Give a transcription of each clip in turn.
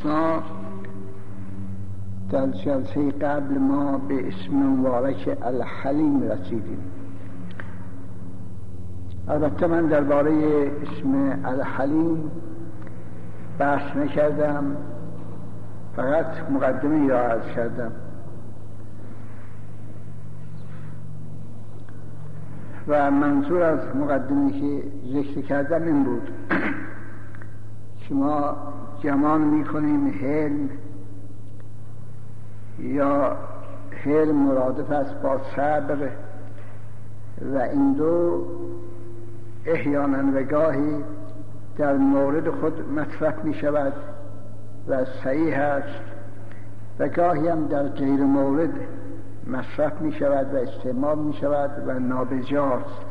الحسنا در جلسه قبل ما به اسم مبارک الحلیم رسیدیم. البته من درباره اسم الحلیم بحث نکردم، فقط مقدمه را عرض کردم و منظور از مقدمه که ذکر کردم این بود که ما گمان میکنیم حلم یا حلم مرادف است با صبر و این دو احیانا و گاهی در مورد خود مطرح می شود و صحیح است و گاهی هم در غیر مورد مصرف می شود و استعمال می شود و نابجاست.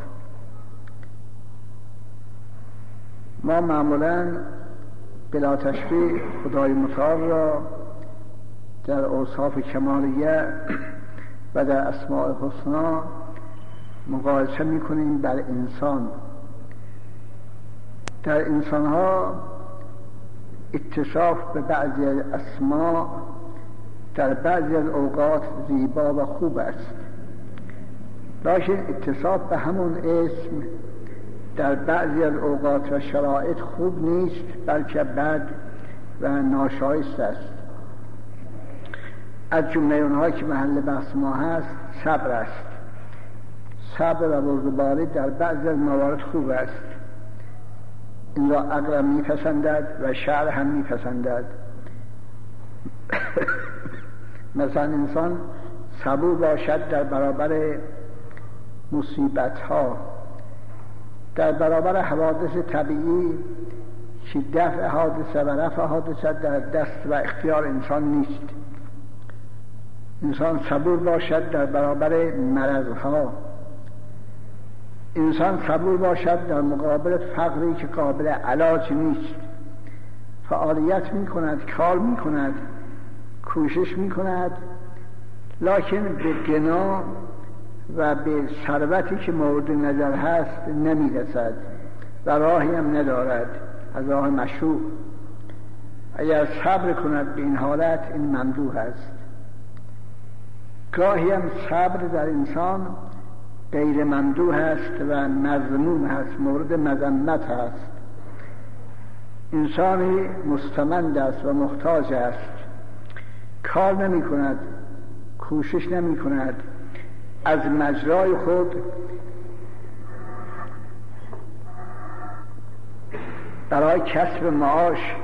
ما معمولا بلا تشبیه خدای متعال را در اوصاف کمالیه و در اسماء الحسنا مقایسه می کنیم بر انسان. در انسانها اتصاف به بعضی اسماء در بعضی اوقات زیبا و خوب است، لکن اتصاف به همون اسم در بعضی از اوقات و شرایط خوب نیست، بلکه بد و ناشایست است. از جمله اونها که محل بحث ما هست صبر است. صبر و بردباری در بعضی از موارد خوب است. این را عقل میپسندد و شرع هم میپسندد. مثلا انسان صبور باشد در برابر مصیبت ها، در برابر حوادث طبیعی که دفع حادثه و رفع حادثه در دست و اختیار انسان نیست. انسان صبور باشد در برابر مرضها، انسان صبور باشد در مقابل فقری که قابل علاج نیست. فعالیت می کند، کار می کند، کوشش می کند، لکن به غنا و به ثروتی که مورد نظر هست نمی رسد و راهی هم ندارد از راه مشروع. اگر صبر کند به این حالت این ممدوح است. گاهی هم صبر در انسان غیر ممدوح است و مذموم است، مورد مذمت است. انسانی مستمند است و محتاج است، کار نمی کند، کوشش نمی کند، از مجرای خود برای کسب معاش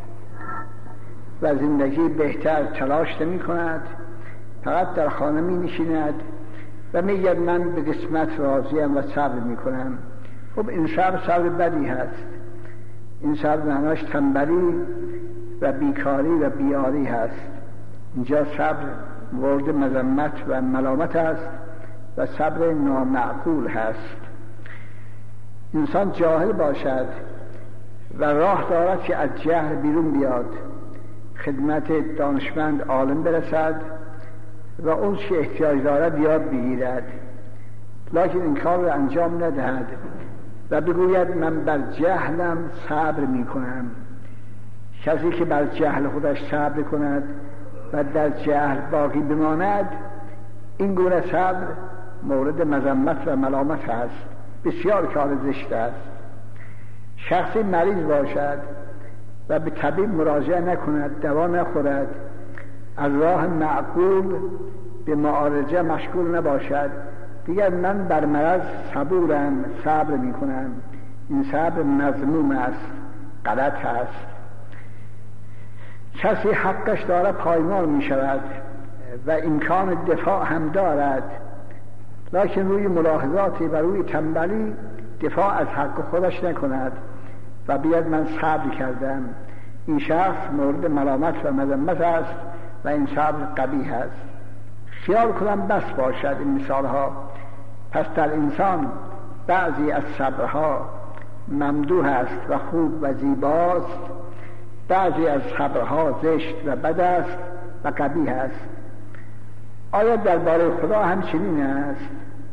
و زندگی بهتر تلاش نمی کند، فقط در خانه می نشیند و میگه من به قسمت راضیم و صبر می کنم. خب این صبر بدی هست. این صبر معناش تنبلی و بیکاری و بیاری هست. اینجا صبر مورد مذمت و ملامت است و صبر نامعقول هست. انسان جاهل باشد و راه دارد که از جهل بیرون بیاد، خدمت دانشمند عالم برسد و اون چه احتیاج دارد یاد بگیرد، لکن این کار را انجام ندهد و بگوید من بر جهلم صبر می کنم. کسی که بر جهل خودش صبر کند و در جهل باقی بماند، این گونه صبر مورد مذمت و ملامت است. بسیار کار زشت است. شخصی مریض باشد و به طبیب مراجعه نکند، دوا نخورد، از راه معقول به معالجه مشغول نباشد، دیگر من بر مرض صبورم، صبر می کنم، این صبر مذموم است، غلط است. کسی حقش داره پایمال می شود و امکان دفاع هم دارد، لکن روی ملاحظاتی و روی تنبلی دفاع از حق خودش نکند و بیاد من صبر کردم. این شخص مورد ملامت و مذمت است و این صبر قبیح است. خیال کنم بس باشد این مثال ها. پس در انسان بعضی از صبرها ممدوح است و خوب و زیباست، بعضی از صبرها زشت و بد است و قبیح است. آیا درباره خدا همچنین است؟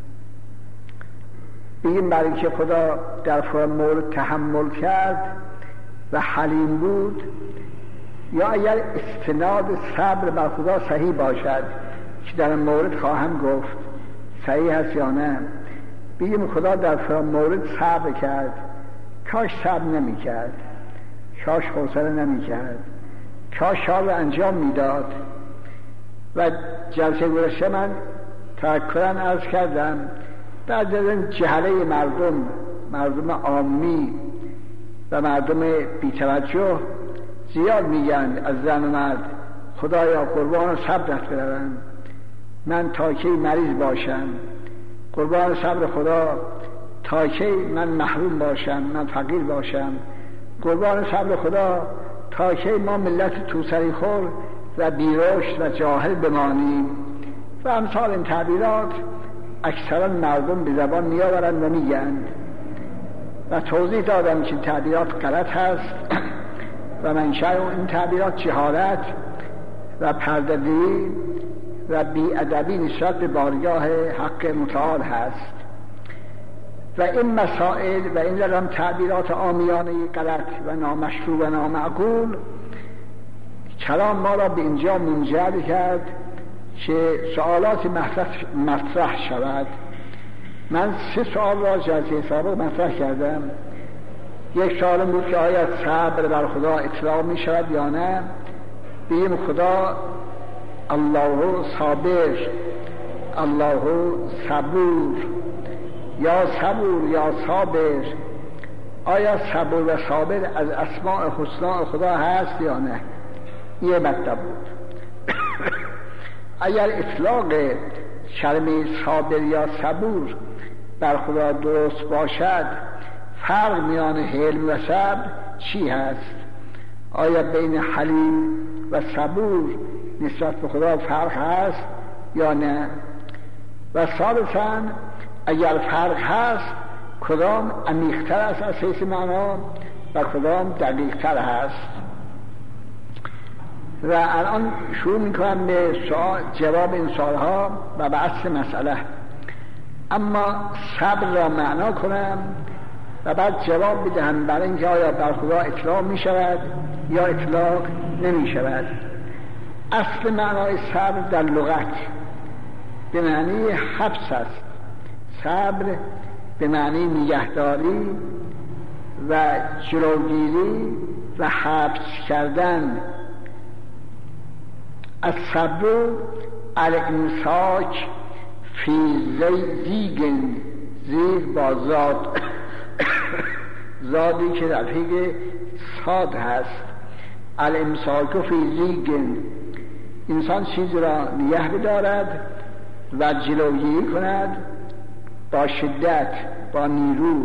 بگیم برای که خدا در مورد تحمل کرد و حلیم بود، یا اگر استناد صبر بر خدا صحیح باشد که در مورد خواهم گفت صحیح هست یا نه، بگیم خدا در فلان مورد صبر کرد، کاش صبر نمی کرد، کاش حوصله نمی کرد، کاش کار رو انجام میداد. و جلسه گذشته من تذکرن عرض کردم بعد از این جهله مردم عامی و مردم بی‌توجه زیاد میگن از زن و مرد خدایا قربان صبرت بروم، من تا کی مریض باشم، قربان صبر خدا تا کی من محروم باشم، من فقیر باشم، قربان صبر خدا تا کی ما ملت توسری خور و بیرشت و جاهل بمانیم و امثال این تعبیرات اکثرا مردم به زبان میآورند و میگند و توضیح دادم که این تعبیرات غلط هست و منشأ این تعبیرات جهالت و پرده‌دری و بی‌ادبی نسبت به بارگاه حق متعال هست و این مسائل و این رقم تعبیرات عامیانه غلط و نامشروع و نامعقول کلام ما را به اینجا منجر کرد که سوالات مطرح شود. من 3 سوال را جلسه سابق مطرح کردم. یک سوال بود که آیا صبر بر خدا اطلاق می شود یا نه. بگیم خدا الله صابر، الله صبور، یا صبور یا صابر. آیا صبور و صابر از اسماء حسنا خدا هست یا نه؟ یه مطلب بود. اگر اطلاق کلمه صابر یا صبور بر خدا درست باشد، فرق میان حلم و صبر چی هست؟ آیا بین حلیم و صبور نسبت به خدا فرق هست یا نه؟ و ثالثاً اگر فرق هست کدام عمیق‌تر است از حیث معنا و کدام دقیق‌تر هست؟ و الان شروع میکنم به جواب این سوالها و به اصل مسئله، اما صبر را معنا کنم و بعد جواب بدهم برای اینکه آیا بر خدا اطلاق می شود یا اطلاق نمی شود. اصل معنای صبر در لغت به معنی حبس است. صبر به معنی نگهداری و جلوگیری و حبس کردن. الصبر الامساک فی زیگن، زیگ با زاد زادی که رفیق صاد هست. الامساک فی زیگن، انسان چیز را نگه بدارد و جلوگیری کند با شدت، با نیرو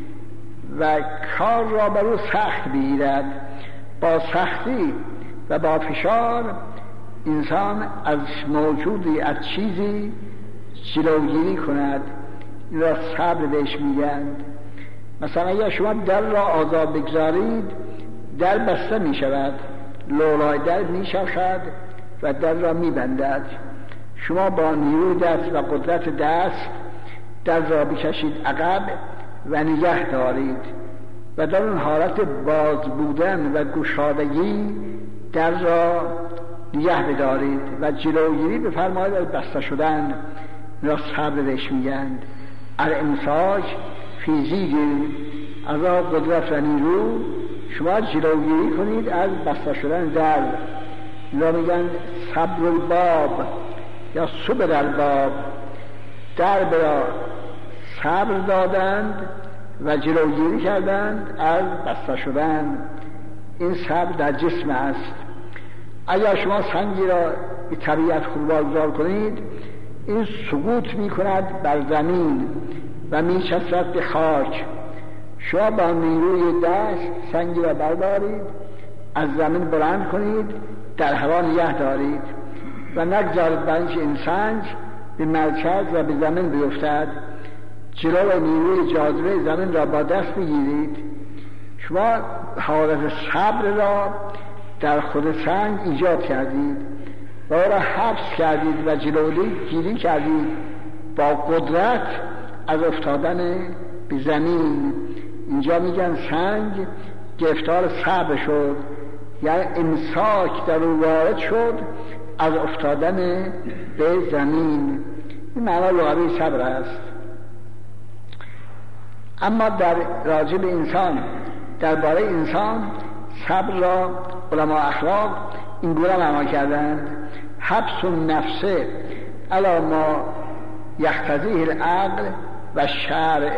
و کار را بر او سخت بگیرد. با سختی و با فشار انسان از موجودی، از چیزی جلوگیری کند. این را صبر بهش میگند. مثلا اگر شما در را آزاد بگذارید، در بسته می شود، لولای در می شود و در را می بندد. شما با نیروی دست و قدرت دست در را بکشید عقب و نگه دارید و در اون حالت باز بودن و گشادگی در را نگه بدارید و جلوگیری بفرمایید از بسته شدن. را صبر بهش میگند. الامساک فیزیکی، از قدرت و نیرو شما جلوگیری کنید از بسته شدن در. را میگن صبر الباب یا صبر الباب، در را صبر دادند و جلوگیری کردند از بسته شدن. این صبر در جسم است. اگر شما سنگی را به طبیعت واگذار کنید، این سقوط می کند بر زمین و می چسبد به خاک. شما با نیروی دست سنگی را بردارید، از زمین بلند کنید، در هوا نگه دارید و نگذارید برای اینکه این سنگ به مرکز و به زمین بیفتد. جلو نیروی جاذبه زمین را با دست بگیرید. شما حالت صبر را در خود سنگ ایجاد کردید و او را حبس کردید و جلوگیری کردید با قدرت از افتادن به زمین. اینجا میگن سنگ گرفتار صبر شد یعنی امساک در او وارد شد از افتادن به زمین. این معنی لغوی صبر است. اما در راجع به انسان، درباره انسان صبر را علما اخلاق این گونه معنا کردند: حبس النفس علی ما یقتضیه العقل و شرع.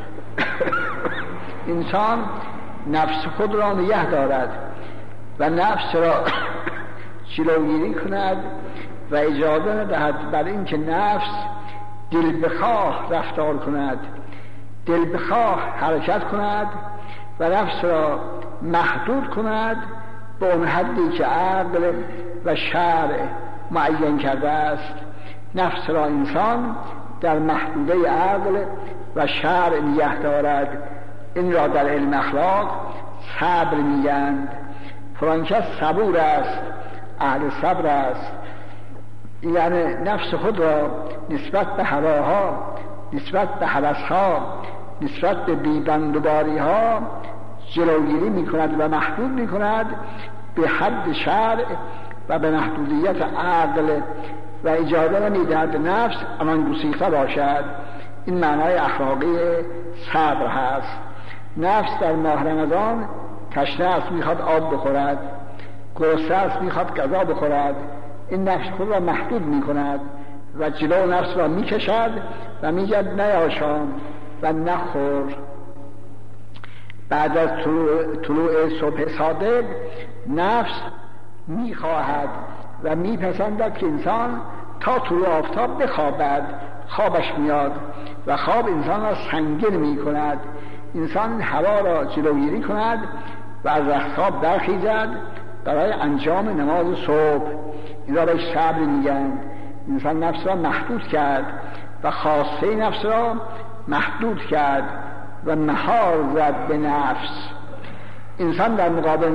انسان نفس خود را نگه دارد و نفس را جلوگیری کند و اجازه ندهد بر اینکه نفس دل بخواه رفتار کند، دل بخواه حرکت کند و نفس را محدود کند به اون حدی که عقل و شرع معین کرده است. نفس را انسان در محدوده عقل و شرع نگه دارد. این را در علم اخلاق صبر میگند. فلان کس صبور است، اهل صبر است، یعنی نفس خود را نسبت به هواها، نسبت به هوسها، نسبت به بیبندوباری ها جلوگیری می کند و محدود می کند به حد شرع و به محدودیت عقل و اجازه نمی دهد نفس آن گسیخته باشد. این معنای اخلاقی صبر هست. نفس در ماه رمضان تشنه است، میخواد آب بخورد، گرسنه است، میخواد غذا بخورد. این نفس خود را محدود می کند و جلو نفس را می کشد و می گوید نیاشام و نخور. بعد از طلوع صبح صادق نفس می خواهد و می پسندد که انسان تا طلوع آفتاب بخوابد. خوابش میاد و خواب انسان را سنگین می کند. انسان هوا را جلوگیری کند و از رختخواب برخیزد برای انجام نماز صبح. این را بهش صبر میگن. انسان نفس را محدود کرد و خواسته نفس را محدود کرد و مهار زد به نفس. انسان در مقابل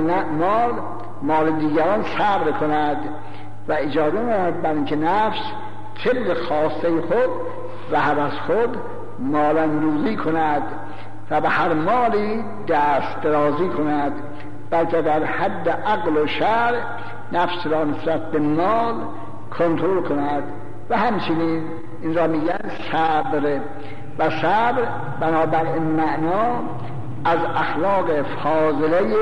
مال دیگران صبر کند و اجازه ندهد بر اینکه نفس طبق خواسته خود و هوس خود مال اندوزی کند و به هر مالی دست درازی کند، بلکه در حد عقل و شرع نفس را نسبت به مال کنترل کند. و همچنین این را میگن صبر. و صبر بنابر این معنا از اخلاق فاضله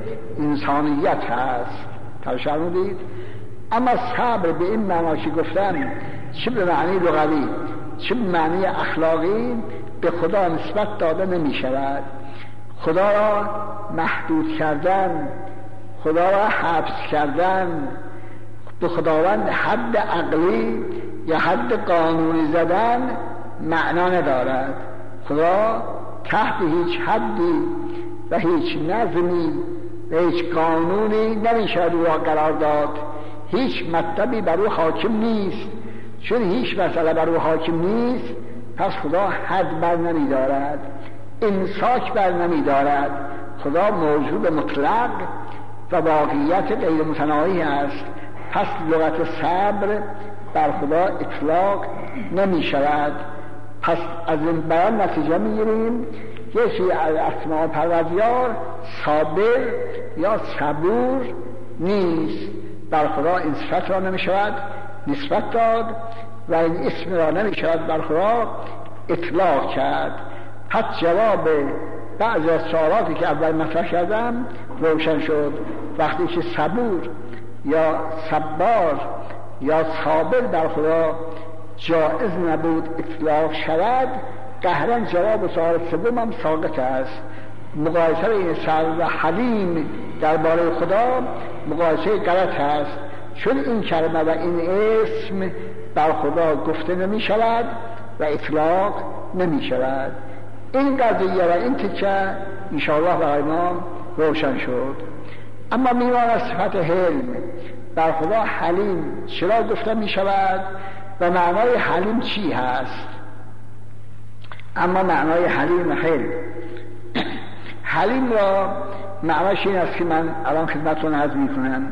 انسانیت هست. فرمودید. اما صبر به این معنا که گفتم، چه به معنی لغوی چه به معنی اخلاقی، به خدا نسبت داده نمی شود. خدا را محدود کردن، خدا را حبس کردن، به خداوند حد عقلی یا حد قانونی زدن معنا ندارد. خدا تحت هیچ حدی و هیچ نظمی و هیچ قانونی نمیشود او را قرار داد. هیچ مطلبی بر او حاکم نیست. چون هیچ مسئله بر او حاکم نیست، پس خدا حد بر نمی دارد، امساک بر نمی دارد. خدا موجود مطلق و واقعیت غیر متناهی است. پس لغت صبر بر خدا اطلاق نمی شود. پس از این بیان نتیجه می گیریم یکی از اسماء پروردگار صابر یا صبور نیست. بر خدا این صفت را نمی شود نسبت داد و این اسم را نمی شود بر خدا اطلاق کرد. پس جواب بعضی از سوالاتی که اول مطرح کردم روشن شد. وقتی که صبور یا صبار یا صابر بر خدا جائز نبود اطلاق شود، قهرا جواب سوال سوم هم ساقط است. مقایسه این صبر و حلیم درباره خدا مقایسه غلط است، چون این کلمه و این اسم بر خدا گفته نمی شود و اطلاق نمی شود. این قضیه و این تکه انشاءالله برای ما روشن شد. اما میوان صفت حلم بر خدا حلیم چرا گفته می شود و معنای حلیم چی هست؟ اما معنای حلیم حلم حلیم را معناش این است که من الان خدمتتون عرض می کنم.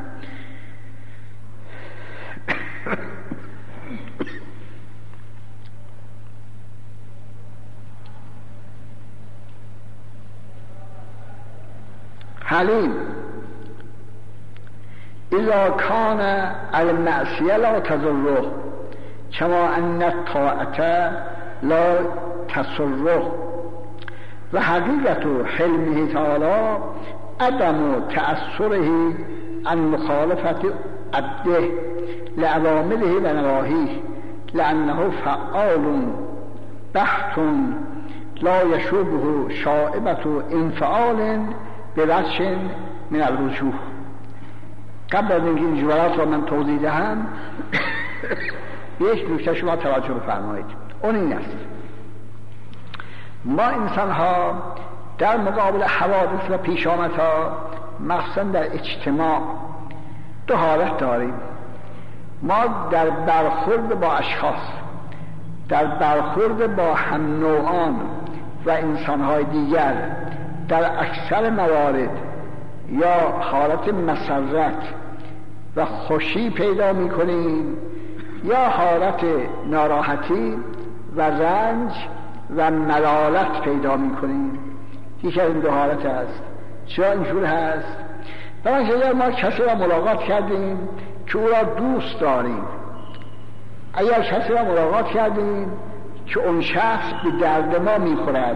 حلیم اذا کان المعصیه لا تضره کما ان الطاعه لا تسره و حقیقت حلمه تعالی عدم تأثره عن مخالفت عبده لأوامره و نواهیه لأنه فعال بحت لا يشوبه شائبة انفعال بوجه من الوجوه. قبل از اینکه این جملات را من توضیح دهم یک نکته شما توجه بفرمایید. اون این است: ما انسان ها در مقابل حوادث و پیش آمدها مخصوصا در اجتماع دو حالت داریم. ما در برخورد با اشخاص، در برخورد با هم نوعان و انسانهای دیگر در اکثر موارد یا حالت مسرت و خوشی پیدا می کنیم یا حالت ناراحتی و رنج و ملالت پیدا می کنیم. یکی از این دو حالت است. چرا اینجور هست؟ برای اگر ما کسی را ملاقات کردیم که او را دوست داریم، اگر کسی را ملاقات کردیم که اون شخص به درد ما میخورد،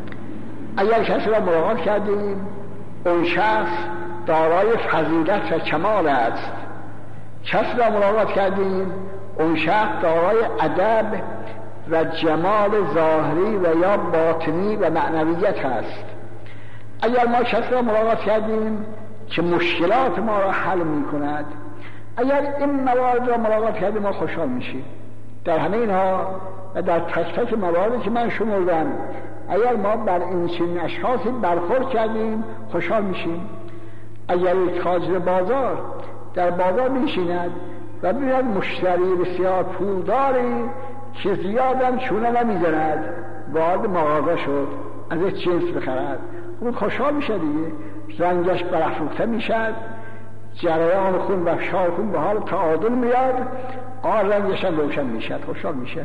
اگر کسی را ملاقات کردیم اون شخص دارای فضیلت و کمال است، کسی را ملاقات کردیم اون شخص دارای ادب و جمال ظاهری و یا باطنی و معنویت است، اگر ما کسی را ملاقات کردیم که مشکلات ما را حل می کند، اگر این موارد را ملاقات کردیم ما خوشحال میشیم. در همه اینها و در تک تک مواردی که من شمردم اگر ما بر این چنین اشخاصی برخورد کردیم خوشحال میشیم. اگر یک تاجر بازار در بازار میشیند و ببیند مشتری بسیار پولداری که زیادم چونه نمیزند وارد مغازه شد از یک جنس بخرد، اون خوشحال میشه دیگه، رنگش برافروخته میشد، جریان خون و فشار خون به حال تعادل میاد، رنگش هم روشن میشد، خوشحال میشه.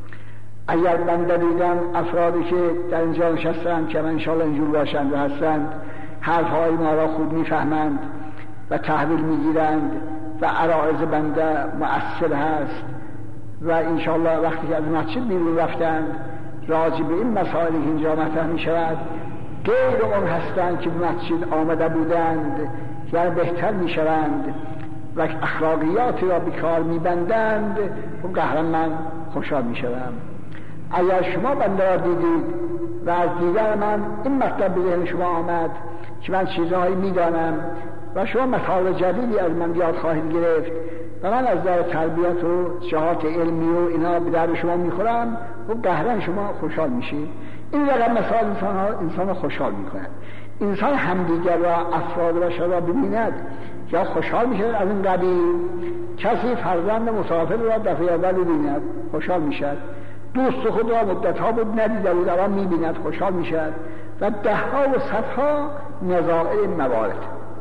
اگر بنده دیدم افرادی که در اینجا نشستند که من انشاءالله اینجور باشند و هستند حرفهای ما را خوب میفهمند و تحویل میگیرند و عرائض بنده مؤثر هست و انشاءالله وقتی که از مسجد بیرون رفتند راجع به این مسائلی که اینجا مطرح میشود غیر اون هستند که به مسجد آمده بودند یعنی بهتر میشوند و اخلاقیاتی را به کار میبندند و قهرم من خوشحال میشوم. اگر شما بنده را دیدید و از دیدن من این مطلب به ذهن شما آمد که من چیزهایی میدانم و شما مطالب جدیدی از من یاد خواهید گرفت و من از در تربیت و جهات علمی و اینا به درد شما میخورم و قهرن شما خوشحال میشید. این رقم مثال انسان خوشحال میکنند. انسان همدیگر را افراد و شما ببیند یا خوشحال میشه از این قبیل. کسی فرزند مسافر را دفعه اول ببیند خوشحال میشد، دوست خود را مدتها بود ندیده بود الان میبیند خوشحال میشد و دهها و صدها نظائر موارد.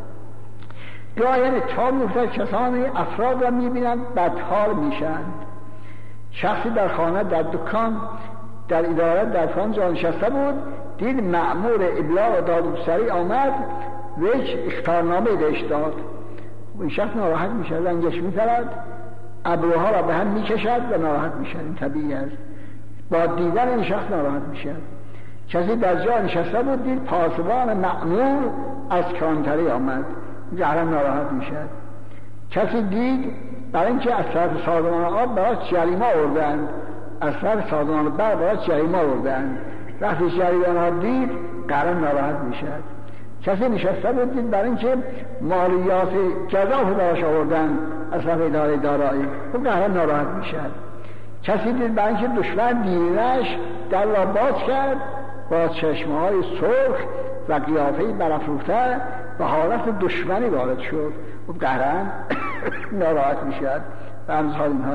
گاهی تا میفتد کسانی افراد را میبینند بدحال میشند. شخصی در خانه، در دکان، در اداره، در فلان جا نشسته بود، دید مأمور ابلاغ و دادگستری آمد و یک اخطارنامه بهش داد. این شخص ناراحت میشه، رنگش میپرد، ابروها را به هم میکشد و ناراحت میشه. این طبیعی است. با دیدن این شخص ناراحت میشه. کسی در جا نشسته بود، دید پاسبان مأمور از کانتری آمد، قهرن ناراحت میشه. کسی دید برای اینکه از طرف سازمان آب برای جریمه آوردند، از طرف سازمان برق برای جریمه آوردند، وقتی جریمه ها دید قهرن ناراحت میشه. کسی نشسته بود دید برای اینکه مالیات جزا براش آوردند از طرف اداره دارایی، خب قهرن ناراحت میشه. کسی دید برای اینکه دشمن دینش در را باز کرد با چشمهای سرخ و قیافه‌ای برافروخته و حالت دشمنی وارد شد، خب قهرن ناراحت میشد. و امثال اینها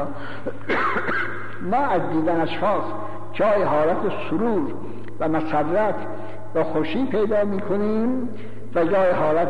ما از دیدن اشخاص جای حالت سرور و مسرت و خوشی پیدا میکنیم و جای حالت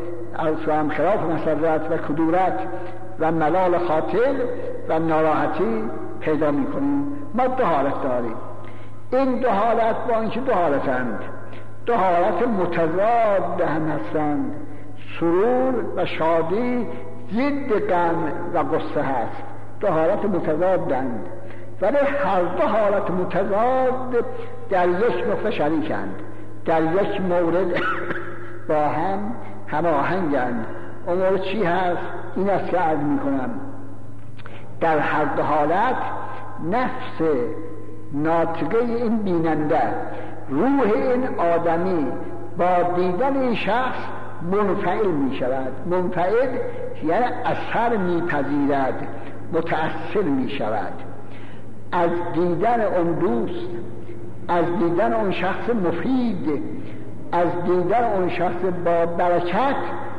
خلاف مسرت و کدورت و ملال خاطر و ناراحتی پیدا میکنیم. ما دو حالت داریم. این دو حالت با اینکه دو حالتند، دو حالت متضاد هم هستند. سرور و شادی ضد غم و غصه هست، دو حالت متضادند، ولی هر دو حالت متضاد در یک نقطه شریکند، در یک مورد با هم هماهنگند. اون مورد چی هست؟ این است که عرض میکنم در هر دو حالت نفس ناطقه این بیننده، روح این آدمی با دیدن این شخص منفعل می شود. منفعل یعنی اثر می پذیرد، متأثر می شود از دیدن اون دوست، از دیدن اون شخص مفید، از دیدن اون شخص با برکت.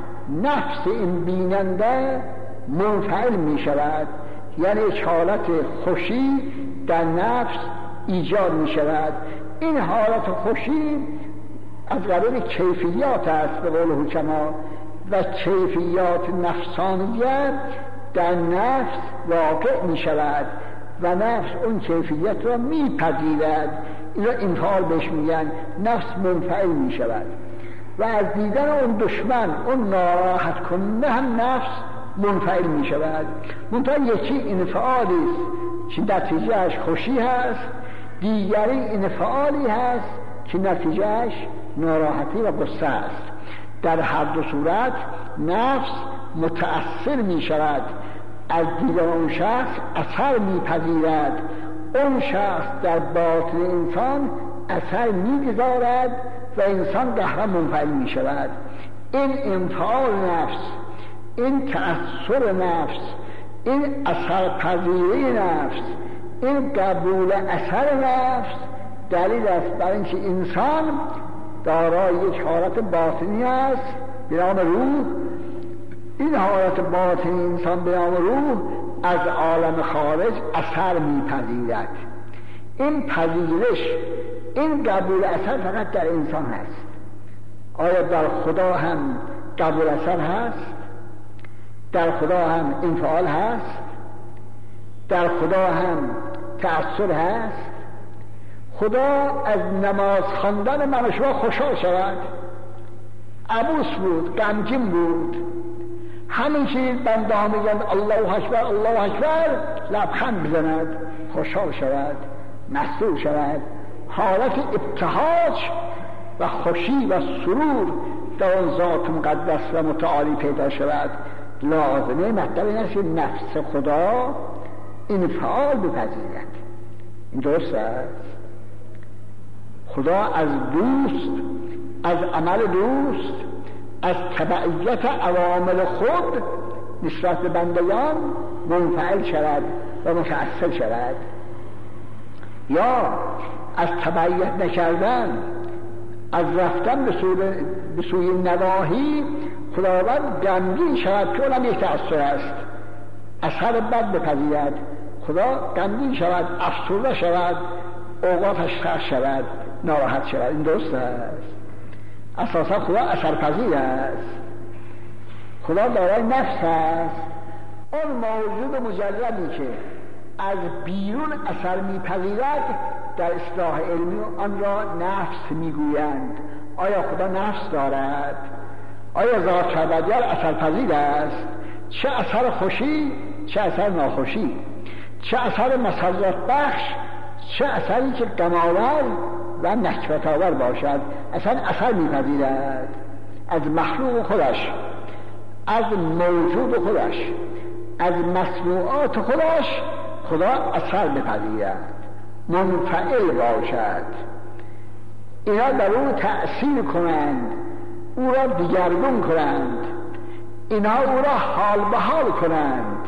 نفس این بیننده منفعل می شود، یعنی یک حالت خوشی در نفس ایجاد می شود. این حالت خوشی از قبیل کیفیات است به قول حکما، و کیفیات نفسانیه در نفس واقع می شود و نفس اون کیفیت را می پذیرد. این را انفعال بهش میگن، نفس منفعل می شود و از دیدن اون دشمن، اون ناراحت کننده هم نفس منفعل می شود. منتها یکی انفعالی است که نتیجهش خوشی هست، دیگری انفعالی هست که نتیجهش ناراحتی و غصه است. در هر دو صورت نفس متأثر می شود، از دیدن اون شخص اثر می پذیرد، اون شخص در باطن انسان اثر می گذارد و انسان قهرا منفعل می شود. این انفعال نفس، این تأثر نفس، این اثر پذیری نفس، این قبول اثر نفس دلیل است بر اینکه انسان دارای یک حالت باطنی است به نام روح. این حالت باطنی انسان به نام روح از عالم خارج اثر میپذیرد. این پذیرش، این قبول اثر فقط در انسان هست. آیا در خدا هم قبول اثر هست؟ در خدا هم انفعال هست؟ در خدا هم تأثیر هست؟ خدا از نماز خواندن من و شما خوشحال شود؟ عبوس بود، غمگین بود. همین چیز بنده ها میگن الله اکبر الله اکبر، لبخند بزند، خوشحال شود، مسرور شود، حالت ابتهاج و خوشی و سرور در اون ذات مقدس و متعالی پیدا شود. لازمه مطلب این است که نفس خدا انفعال بپذیرد. این درست است. خدا از دوست، از عمل دوست، از تبعیت عوامل خود نسبت به بندگان منفعل شود و متأثر شود، یا از تبعیت نکردن، از رفتن به سوی نواهی خداوند غمگین شود که اونم یک تأثیر است، اثر بد بپذیرد. خدا غمگین شود، افسرده شود، اوقاتش خرج شود، ناراحت شود. این درست است. اساسا خدا اثرپذیر است. خدا دارای نفس است. اون موجود مجردی که از بیرون اثر میپذیرد در اصطلاح علمی آن را نفس میگویند. آیا خدا نفس دارد؟ آیا ذات پروردگار اثرپذیر است؟ چه اثر خوشی، چه اثر ناخوشی، چه اثر مسرت بخش، چه اثری که غم‌آور و نکبت آور باشد، اصلا اثر میپذیرد از مخلوق خودش، از موجود خودش، از مصنوعات خودش. خدا اثر بپذیرد، منفعل باشد، اینا در او تأثیر کنند، او را دگرگون کنند، اینا او را حال به حال کنند.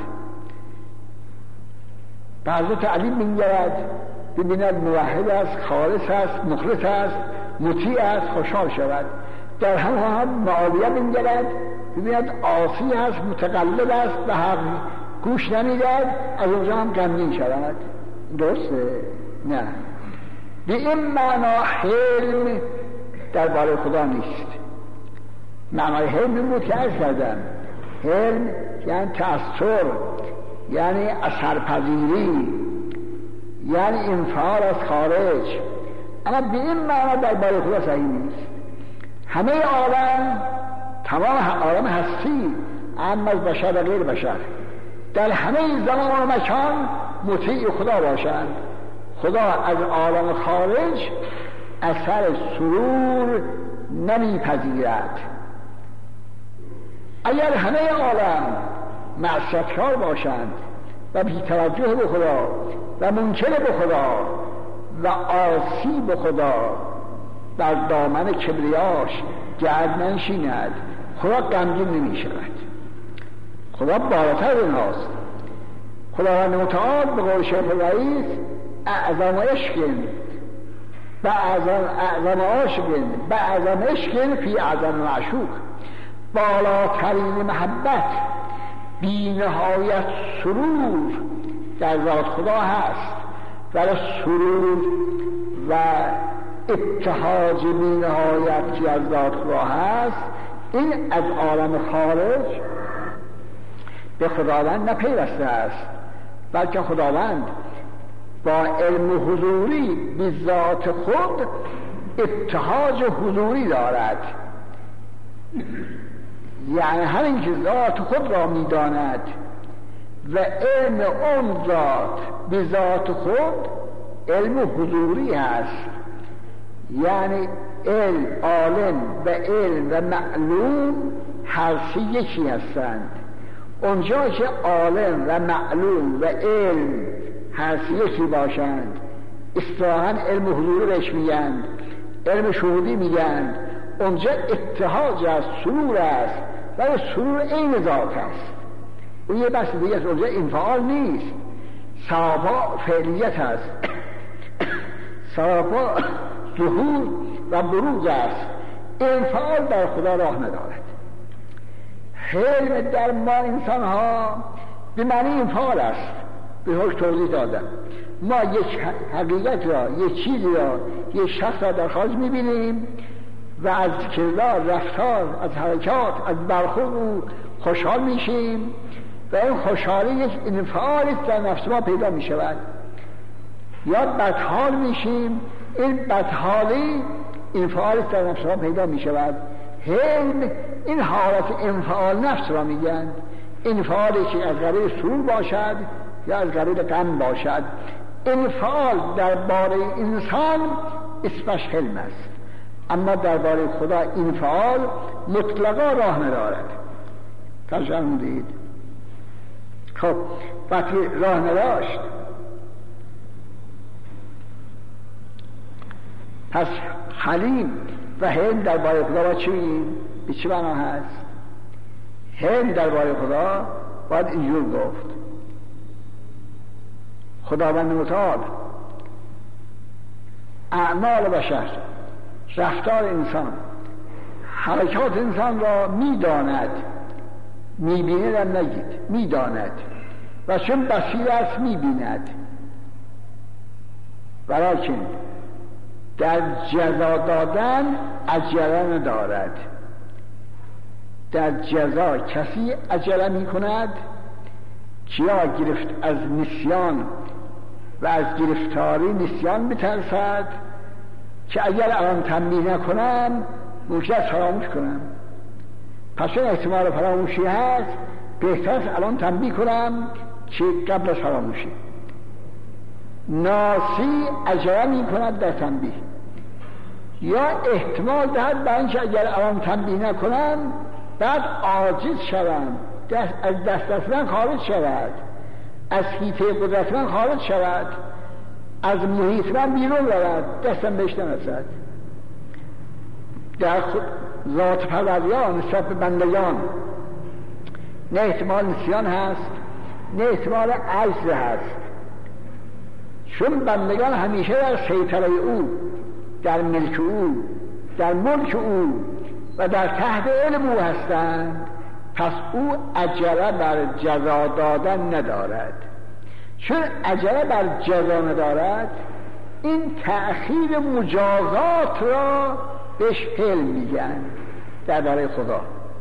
به حضرت علی می‌گوید ببیند موحد است، خالص است، مخلص است، مطیع است، خوشحال شود. در همه حال معاویه می‌گوید ببیند عاصی است، متقلب است، به حق گوش نمیدهد، از اونجا هم غمگین شود. درسته؟ نه. به این معنا حلم درباره خدا نیست. معنای حلم این بود که عرض کردم. حلم یعنی تأثیر، یعنی اثرپذیری، یعنی انفعال از خارج. اما به این معنا درباره خدا صحیح نیست. همه عالم، تمام عالم هستی اما از بشر و غیر بشر در همه زمان و مکان مطیع خدا باشند. خدا از عالم خارج اثر سرور نمیپذیرد. اگر همه عالم معصیتکار باشند و بی‌توجه به خدا و منکر به خدا و عاصی به خدا در دامن کبریاش گرد ننشیند، خدا غمگین نمی شود. خدا بالاتر از اینهاست. خداوند متعال به قول شیخ الرئیس اعظم عشق اعظم عاشق اعظم عشق فی اعظم معشوق. بالاترین محبت، بی نهایت سرور در ذات خدا هست، ولی سرور و ابتهاج بی نهایت که از ذات خدا هست این از عالم خارج به خداوند نپیوسته است، بلکه خداوند با علم حضوری به ذات خود ابتهاج حضوری دارد. یعنی همین که ذات خود را می‌داند و علم اون ذات به ذات خود علم حضوری است. یعنی علم عالم و علم و معلوم هر سه یکی هستند. اونجا که عالم و معلوم و علم هر سه یکی باشند اصطلاحاً علم حضوری بهش میگن، علم شهودی میگن، اونجا اتحاج است، سرور است، ولی سرور عین ذات است. اون یه بحث دیگه است. اونجا انفعال نیست، سراپا فعلیت است، سراپا ظهور و بروز است. انفعال در خدا راه ندارد. حلم در ما انسان ها به معنی انفعال است. به حکم توضیح دادم. ما یک حقیقت را، یک چیزی را، یک شخص را در خارج میبینیم و از کردار، رفتار، از حرکات، از برخورد او خوشحال میشیم و این خوشحالی یک انفعالی در نفس ما پیدا میشود. یا بدحال میشیم، این بدحالی انفعالی در نفس ما پیدا میشود. حلم این حالت انفعال نفس را میگن، انفعالی که از قبیل سرور باشد یا از قبیل غم باشد. انفعال درباره انسان اسمش حلم است، اما درباره خدا انفعال مطلقا راه ندارد. ترجمه دید. خب وقتی راه نداشت پس حلیم و حلم درباره خدا باید چی بگیم؟ به چه معنا هست؟ حلم درباره خدا باید اینجور گفت: خداوند متعال اعمال بشر، رفتار انسان، حرکات انسان را میداند، میبیند هم نگید، میداند و چون بصیر است میبیند، ولیکن در جزا دادن عجله ندارد. در جزا کسی عجله میکند که یا گرفت از نسیان و از گرفتاری نسیان بترسد که اگر الان تنبیه نکنم ممکن است فراموش کنم، پس این احتمال فراموشی هست، بهتر است الان تنبیه کنم که قبل از فراموشی. ناسی عجله می کند در تنبیه، یا احتمال دهد برای اینکه اگر الان تنبیه نکنم بعد عاجز شوم، از دست من خارج شود، از حیطه قدرت من خارج شود، از محیط من بیرون رود، دستم بهش نرسد. در ذات پروردگار نسبت به بندگان نه احتمال نسیان هست، نه احتمال عجز هست، چون بندگان همیشه در سیطره او، در ملک او، در ملک او و در تحت علم او هستند. پس او عجله بر جزا دادن ندارد. چون عجله بر جزا ندارد، این تأخیر مجازات را بهش حلم میگن. درباره خدا،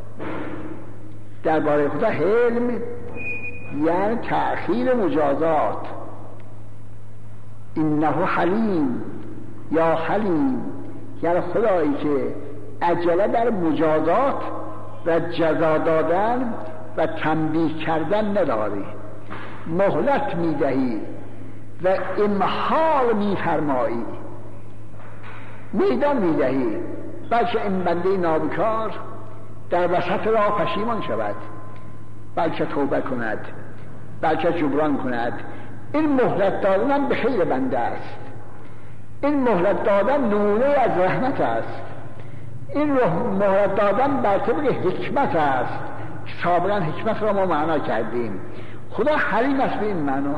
درباره خدا حلم یعنی تأخیر مجازات. اینه حلیم یا حلیم، یعنی خدایی که عجله در مجازات و جزا دادن و تنبیه کردن نداری، مهلت میدهی و امهال میفرمایی، میدان میدهی، بلکه این بنده نابکار در وسط راه پشیمان شود، بلکه توبه کند، بلکه جبران کند. این مهلت دادن به خیر بنده است، این مهلت دادن نمونه از رحمت است، این مهلت دادن بر طبق حکمت است. سابقا حکمت را ما معنا کردیم. خدا حلیم است به این معنا،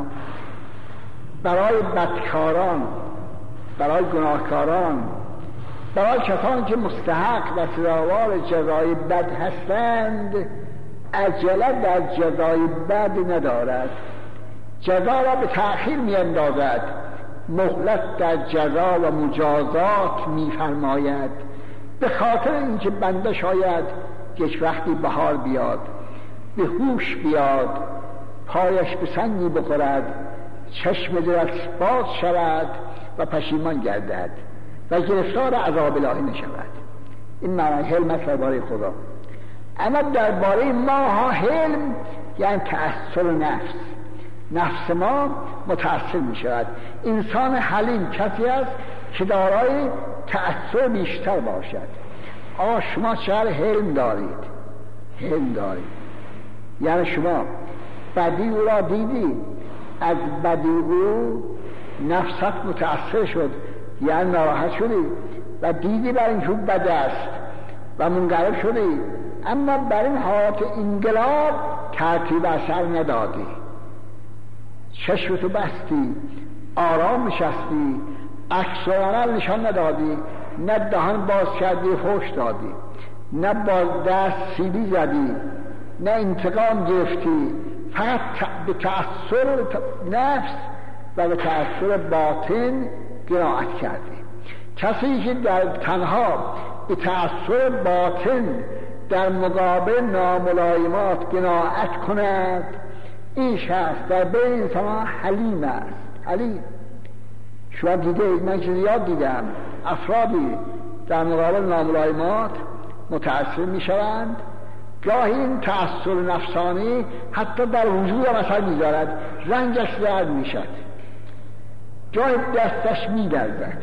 برای بدکاران، برای گناهکاران، برای کسانی که مستحق و سزاوار جزای بد هستند عجله در جزای بد ندارد، جزا را به تأخیر می اندازد، مهلت در جزا و مجازات می فرماید، به خاطر اینکه بنده شاید یک وقتی بهار بیاد، به هوش بیاد، پایش به سنگی بخورد، چشم دلش باز شود و پشیمان گردد و گرفتار عذاب الهی نشود. این معنی حلم است درباره خدا. اما درباره ما حلم یعنی تأثیر نفس، نفس ما متأثر می شود. انسان حلیم کسی است که دارای تأثیر بیشتر باشد. شما چقدر حلم دارید؟ حلم دارید یعنی شما بدی او را دیدی، از بدی او نفست متأثر شد، یعنی ناراحت شدی و دیدی بر این خوب بد است و منقلب شدی، اما بر این حالات انقلاب ترتیب اثر ندادی، چشمتو بستی، آرام نشستی، عکس العمل نشان ندادی، نه دهان باز کردی فحش دادی، نه با دست سیلی زدی، نه انتقام گرفتی، فقط به تأثیر نفس و به تأثیر باطن قناعت کردی. کسی که در تنها به تأثیر باطن در مقابل ناملایمات قناعت کند، این شخص در بین انسان حلیم است. حلیم شما دیده، من که زیاد دیدم افرادی در مقابل ناملایمات متأثر می شوند، گاهی این تأثیر نفسانی حتی در وجود مثل می دارد، رنجش زرد می شد، گاهی دستش می لرزد،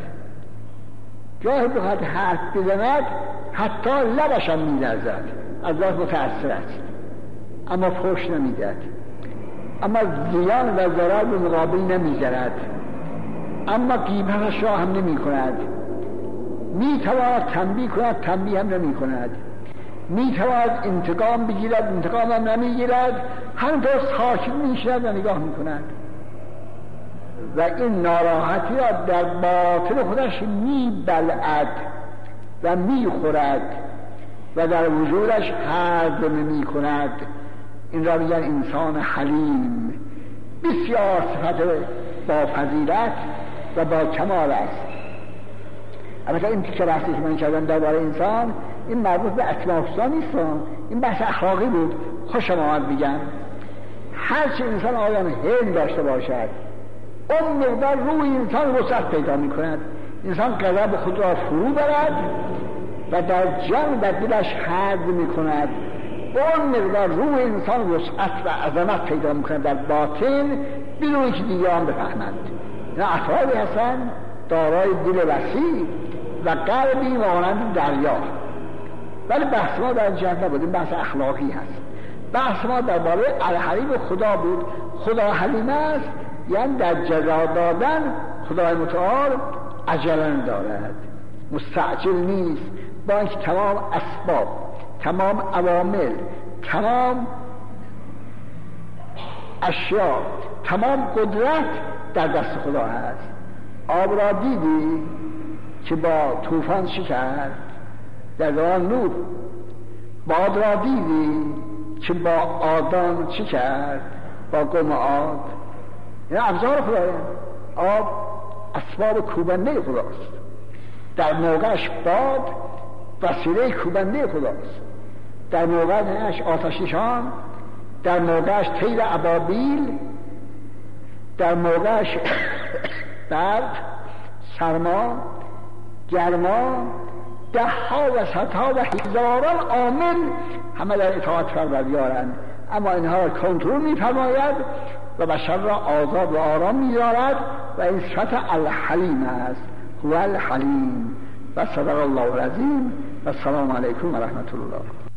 گاهی بخواد حرف بزند حتی لبش هم می لرزد، از ذات متأثر است، اما فحش نمی دهد، اما زیان و ضرر به مقابل نمی زند، اما غیبتش را هم نمی کند، می تواند تنبیه کند، تنبیه هم نمی کند، می تواند انتقام بگیرد، انتقام هم نمی گیرد، همینطور ساکت می شود و نگاه می کند و این ناراحتی را در باطن خودش می بلعد و می خورد و در وجودش هضم می کند. این را میگن انسان حلیم. بسیار صفت با فضیلت و با کمال است. البته این که بحثی که من کردم درباره انسان، این مربوط به اسماء الحسنا نیست، این بحث اخلاقی بود. خوشم آمد بگم هرچی انسان آدم حلم داشته باشد، اون مقدار روی انسان وسعت پیدا می کند. انسان غضب خود را فرو برد و در جان و دلش هضم می کند، اون مقدار روح انسان وسعت و عظمت پیدا می کند در باطن، بدون که دیگران بفهمند. این افرادی هستند دارای دل وسیع و قلبی مانند دریا. ولی بحث ما در جهت نبود، این بحث اخلاقی هست. بحث ما درباره الحلیم خدا بود. خدا حلیم است، یعنی در جزا دادن خدای متعال عجله دارد، مستعجل نیست، با اینکه تمام اسباب، تمام عوامل، تمام اشیا، تمام قدرت در دست خدا هست. آب را دیدی که با طوفان چی کرد در دوران نوح؟ باد را دیدی که با آدم چی کرد با قوم عاد؟ این ابزار خدایند. آب اسباب کوبنده خداست، در موقعش باد وسیله کوبنده خداست، در موقعش آتش نشان، در موقعش طیر ابابیل، در موقعش برد، سرما، گرما، ده ها و صدها و هزاران عامل همه در اطاعت پروردگارند. اما اینها را کنترل می‌فرماید و بشر را آزاد و آرام می‌دارد و این صفت الحلیم است. هو الحلیم. و صدق الله العظیم و السلام علیکم و رحمت الله.